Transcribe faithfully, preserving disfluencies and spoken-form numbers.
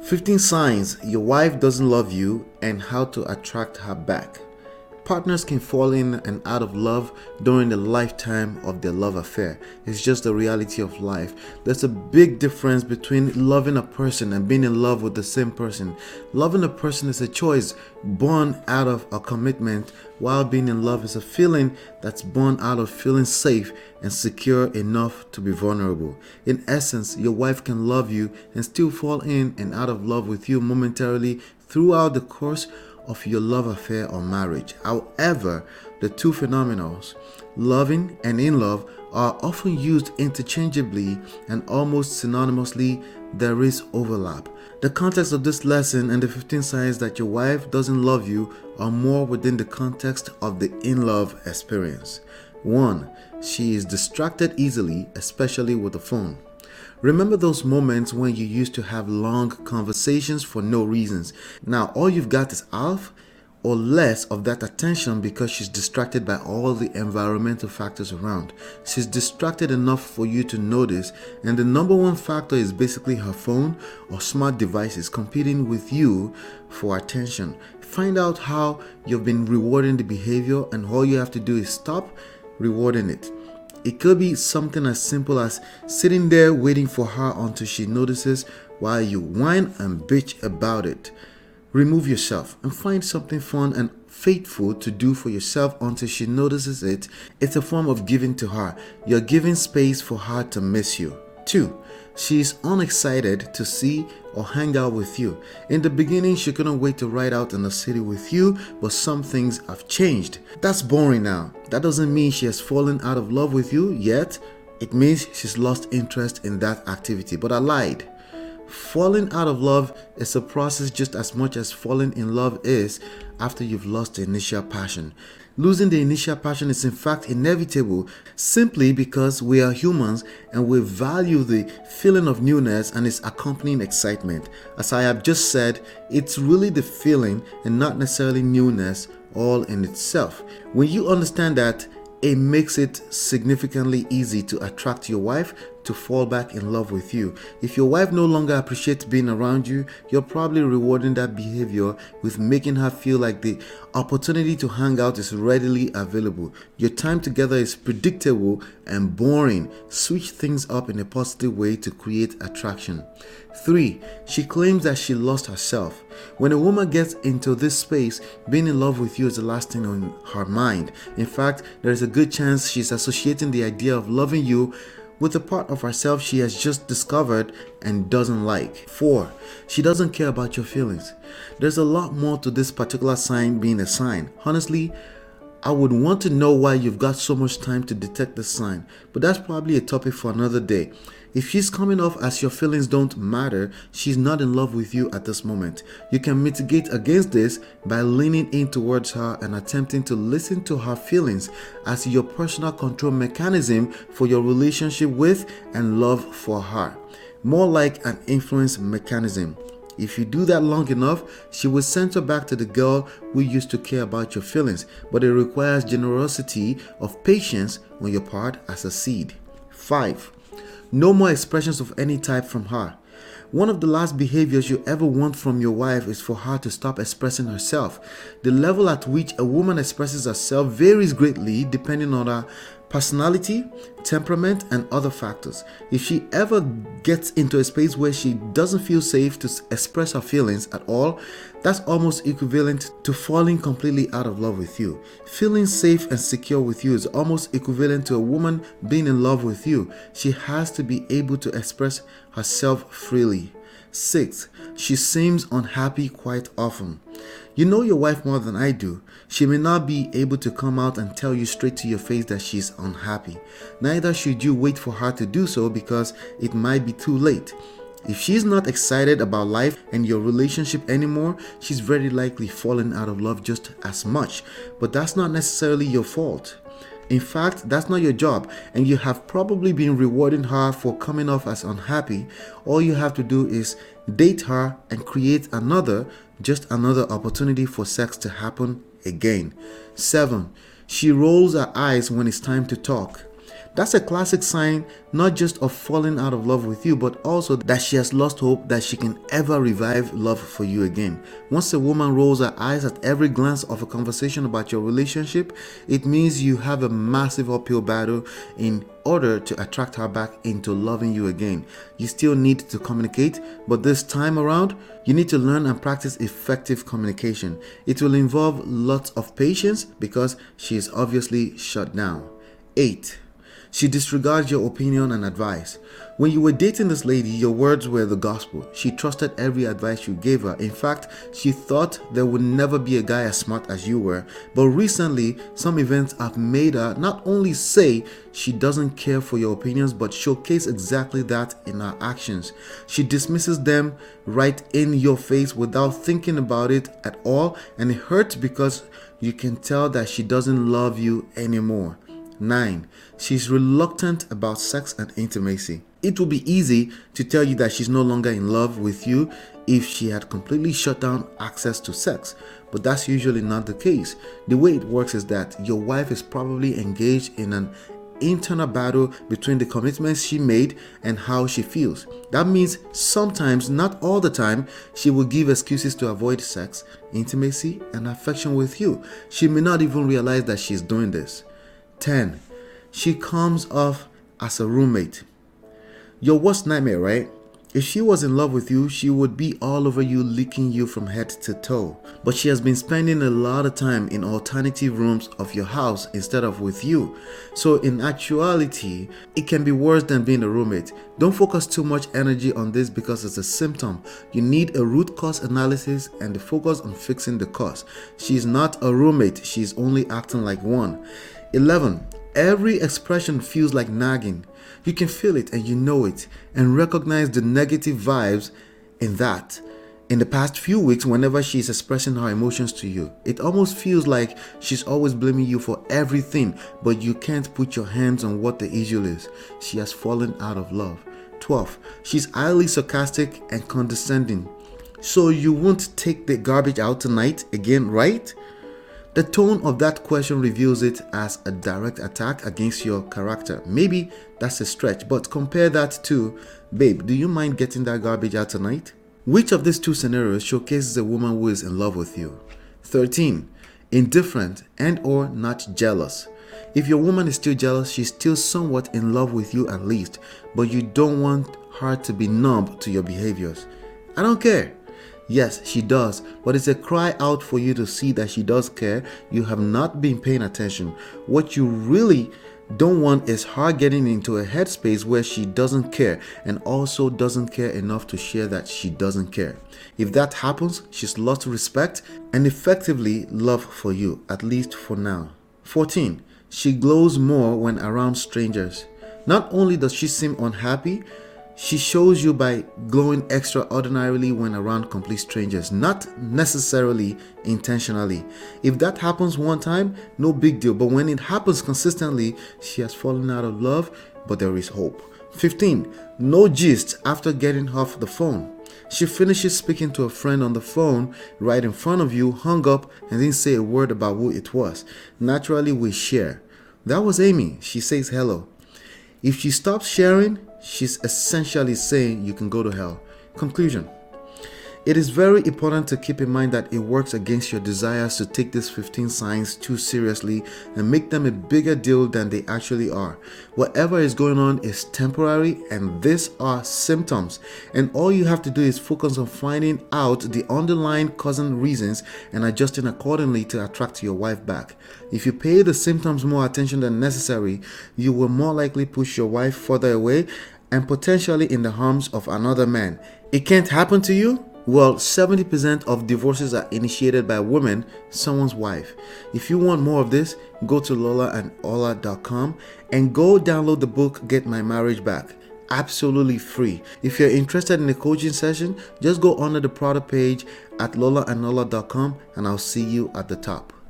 fifteen signs your wife doesn't love you and how to attract her back. Partners can fall in and out of love during the lifetime of their love affair. It's just the reality of life. There's a big difference between loving a person and being in love with the same person. Loving a person is a choice born out of a commitment, while being in love is a feeling that's born out of feeling safe and secure enough to be vulnerable. In essence, your wife can love you and still fall in and out of love with you momentarily throughout the course of your love affair or marriage. However, the two phenomena, loving and in love, are often used interchangeably and almost synonymously. There is overlap. The context of this lesson and the fifteen signs that your wife doesn't love you are more within the context of the in-love experience. one. She is distracted easily, especially with the phone. Remember those moments when you used to have long conversations for no reasons? Now all you've got is half or less of that attention because she's distracted by all the environmental factors around. She's distracted enough for you to notice, and the number one factor is basically her phone or smart devices competing with you for attention. Find out how you've been rewarding the behavior, and all you have to do is stop rewarding it. It could be something as simple as sitting there waiting for her until she notices while you whine and bitch about it. Remove yourself and find something fun and faithful to do for yourself until she notices it. It's a form of giving to her. You're giving space for her to miss you. two. She is unexcited to see or hang out with you. In the beginning, she couldn't wait to ride out in the city with you, but some things have changed. That's boring now. That doesn't mean she has fallen out of love with you yet. It means she's lost interest in that activity. But I lied. Falling out of love is a process just as much as falling in love is after you've lost the initial passion. Losing the initial passion is in fact inevitable simply because we are humans and we value the feeling of newness and its accompanying excitement. As I have just said, it's really the feeling and not necessarily newness all in itself. When you understand that, it makes it significantly easy to attract your wife to fall back in love with you. If your wife no longer appreciates being around you, you're probably rewarding that behavior with making her feel like the opportunity to hang out is readily available. Your time together is predictable and boring. Switch things up in a positive way to create attraction. three. She claims that she lost herself. When a woman gets into this space, being in love with you is the last thing on her mind. In fact, there is a good chance she's associating the idea of loving you with a part of herself she has just discovered and doesn't like. four. She doesn't care about your feelings. There's a lot more to this particular sign being a sign. Honestly, I would want to know why you've got so much time to detect this sign, but that's probably a topic for another day. If she's coming off as your feelings don't matter, she's not in love with you at this moment. You can mitigate against this by leaning in towards her and attempting to listen to her feelings as your personal control mechanism for your relationship with and love for her. More like an influence mechanism. If you do that long enough, she will center back to the girl who used to care about your feelings, but it requires generosity of patience on your part as a seed. five. No more expressions of any type from her. One of the last behaviors you ever want from your wife is for her to stop expressing herself. The level at which a woman expresses herself varies greatly depending on her personality, temperament, and other factors. If she ever gets into a space where she doesn't feel safe to express her feelings at all, that's almost equivalent to falling completely out of love with you. Feeling safe and secure with you is almost equivalent to a woman being in love with you. She has to be able to express herself freely. six. She seems unhappy quite often. You know your wife more than I do. She may not be able to come out and tell you straight to your face that she's unhappy. Neither should you wait for her to do so because it might be too late. If she's not excited about life and your relationship anymore, she's very likely fallen out of love just as much. But that's not necessarily your fault. In fact, that's not your job, and you have probably been rewarding her for coming off as unhappy. All you have to do is date her and create another, just another opportunity for sex to happen again. seven. She rolls her eyes when it's time to talk. That's a classic sign not just of falling out of love with you, but also that she has lost hope that she can ever revive love for you again. Once a woman rolls her eyes at every glance of a conversation about your relationship, it means you have a massive uphill battle in order to attract her back into loving you again. You still need to communicate, but this time around, you need to learn and practice effective communication. It will involve lots of patience because she is obviously shut down. eight. She disregards your opinion and advice. When you were dating this lady, your words were the gospel. She trusted every advice you gave her. In fact, she thought there would never be a guy as smart as you were. But recently, some events have made her not only say she doesn't care for your opinions, but showcase exactly that in her actions. She dismisses them right in your face without thinking about it at all, and it hurts because you can tell that she doesn't love you anymore. nine. She's reluctant about sex and intimacy. It will be easy to tell you that she's no longer in love with you if she had completely shut down access to sex, but that's usually not the case. The way it works is that your wife is probably engaged in an internal battle between the commitments she made and how she feels. That means sometimes, not all the time, she will give excuses to avoid sex, intimacy, and affection with you. She may not even realize that she's doing this. ten. She comes off as a roommate. Your worst nightmare, right? If she was in love with you, she would be all over you, licking you from head to toe. But she has been spending a lot of time in alternative rooms of your house instead of with you. So in actuality, it can be worse than being a roommate. Don't focus too much energy on this because it's a symptom. You need a root cause analysis and to focus on fixing the cause. She's not a roommate, she's only acting like one. eleven. Every expression feels like nagging. You can feel it and you know it, and recognize the negative vibes in that. In the past few weeks, whenever she's expressing her emotions to you, it almost feels like she's always blaming you for everything, but you can't put your hands on what the issue is. She has fallen out of love. twelve. She's highly sarcastic and condescending. So you won't take the garbage out tonight again, right? The tone of that question reveals it as a direct attack against your character. Maybe that's a stretch, but compare that to, babe, do you mind getting that garbage out tonight? Which of these two scenarios showcases a woman who is in love with you? thirteen. Indifferent and or not jealous. If your woman is still jealous, she's still somewhat in love with you at least, but you don't want her to be numb to your behaviors. I don't care. Yes, she does, but it's a cry out for you to see that she does care. You have not been paying attention. What you really don't want is her getting into a headspace where she doesn't care and also doesn't care enough to share that she doesn't care. If that happens, she's lost respect and effectively love for you, at least for now. fourteen. She glows more when around strangers. Not only does she seem unhappy, she shows you by glowing extraordinarily when around complete strangers, not necessarily intentionally. If that happens one time, no big deal, but when it happens consistently, she has fallen out of love, but there is hope. fifteen. No gist after getting off the phone. She finishes speaking to a friend on the phone right in front of you, hung up, and didn't say a word about who it was. Naturally, we share. That was Amy. She says hello. If she stops sharing, she's essentially saying you can go to hell. Conclusion. It is very important to keep in mind that it works against your desires to take these fifteen signs too seriously and make them a bigger deal than they actually are. Whatever is going on is temporary, and these are symptoms. And all you have to do is focus on finding out the underlying causing reasons and adjusting accordingly to attract your wife back. If you pay the symptoms more attention than necessary, you will more likely push your wife further away and potentially in the arms of another man. It can't happen to you? Well, seventy percent of divorces are initiated by women, someone's wife. If you want more of this, go to lola and ola dot com and go download the book Get My Marriage Back. Absolutely free. If you're interested in a coaching session, just go under the product page at lola and ola dot com and I'll see you at the top.